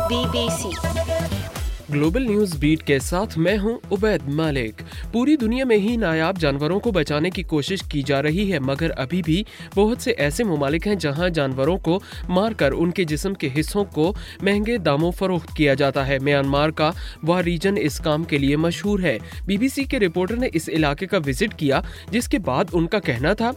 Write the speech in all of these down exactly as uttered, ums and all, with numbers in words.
Be B C global news beat के साथ मैं हूं उबैद मालिक। पूरी दुनिया में ही नायाब जानवरों को बचाने की कोशिश की जा रही है, मगर अभी भी बहुत से ऐसे ममालिक हैं जहां जानवरों को मारकर उनके जिस्म के हिस्सों को महंगे दामों फरोख्त किया जाता है। म्यांमार का वह रीजन इस काम के लिए मशहूर है। बीबीसी के रिपोर्टर ने इस इलाके का विजिट किया, जिसके बाद उनका कहना था,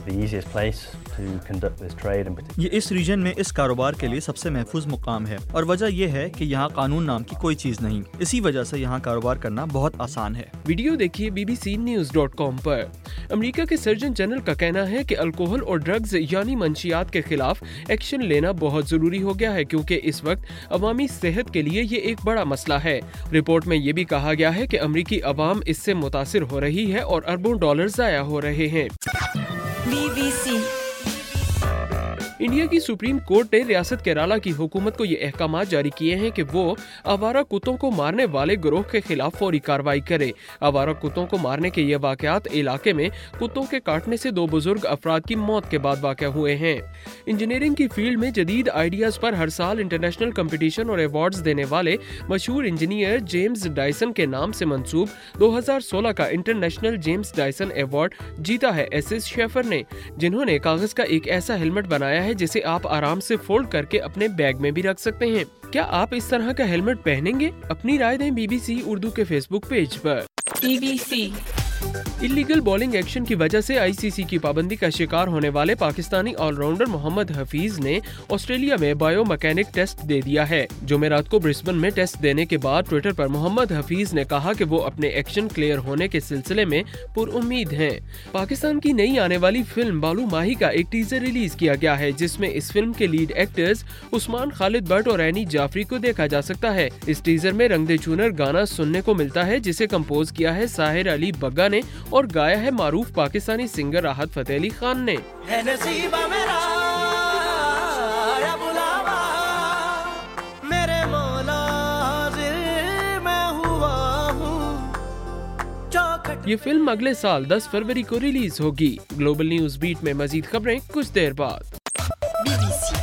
ये इस रीजन में इस कारोबार के लिए सबसे महफूज मुकाम है और वजह यह है कि यहाँ कानून नाम की कोई चीज नहीं, इसी वजह से यहाँ कारोबार करना बहुत आसान है। वीडियो देखिए B B C news dot com पर। अमेरिका के सर्जन जनरल का कहना है कि अल्कोहल और ड्रग्स यानी मंशियात के खिलाफ एक्शन लेना बहुत जरूरी हो गया है, क्योंकि इस वक्त अवामी सेहत के लिए ये एक बड़ा मसला है। रिपोर्ट में ये भी कहा गया है कि अमेरिकी अवाम इससे मुतासिर हो रही है और अरबों डॉलर जाया हो रहे हैं। बी बी सी इंडिया की सुप्रीम कोर्ट ने रियासत केरला की हुकूमत को ये अहकामात जारी किए हैं कि वो आवारा कुत्तों को मारने वाले गिरोह के खिलाफ फौरी कार्रवाई करे। आवारा कुत्तों को मारने के ये वाकयात इलाके में कुत्तों के काटने से दो बुजुर्ग अफराद की मौत के बाद वाक़या हुए हैं। इंजीनियरिंग की फील्ड में जदीद आइडियाज पर हर साल इंटरनेशनल कंपटीशन और अवार्ड्स देने वाले मशहूर इंजीनियर जेम्स डायसन के नाम से मंसूब दो हज़ार सोलह का इंटरनेशनल जेम्स डायसन अवार्ड जीता है एस एस शेफर ने, जिन्होंने कागज का एक ऐसा हेलमेट बनाया है जिसे आप आराम से फोल्ड करके अपने बैग में भी रख सकते हैं। क्या आप इस तरह का हेलमेट पहनेंगे? अपनी राय दें बीबीसी उर्दू के फेसबुक पेज पर। B B C illegal bowling action की वजह से आई सी सी की पाबंदी का शिकार होने वाले पाकिस्तानी ऑलराउंडर मोहम्मद हफीज ने ऑस्ट्रेलिया में बायोमैकेनिक टेस्ट दे दिया है। जुमेरात को ब्रिस्बेन में टेस्ट देने के बाद ट्विटर पर मोहम्मद हफीज ने कहा कि वो अपने एक्शन क्लियर होने के सिलसिले में पुरउम्मीद हैं। पाकिस्तान की नई आने वाली फिल्म बालू माही का एक टीजर रिलीज किया गया है, जिसमें इस फिल्म के लीड एक्टर्स उस्मान खालिद भट्ट और एनी जाफरी को देखा जा सकता है। इस टीजर में रंग दे चुनर गाना सुनने को मिलता है, जिसे कंपोज किया है साहिर अली बग्गा ने और गाया है मारूफ पाकिस्तानी सिंगर राहत फतेह अली खान ने। ये फिल्म अगले साल दस फरवरी को रिलीज होगी। ग्लोबल न्यूज बीट में मजीद खबरें कुछ देर बाद। बी बी सी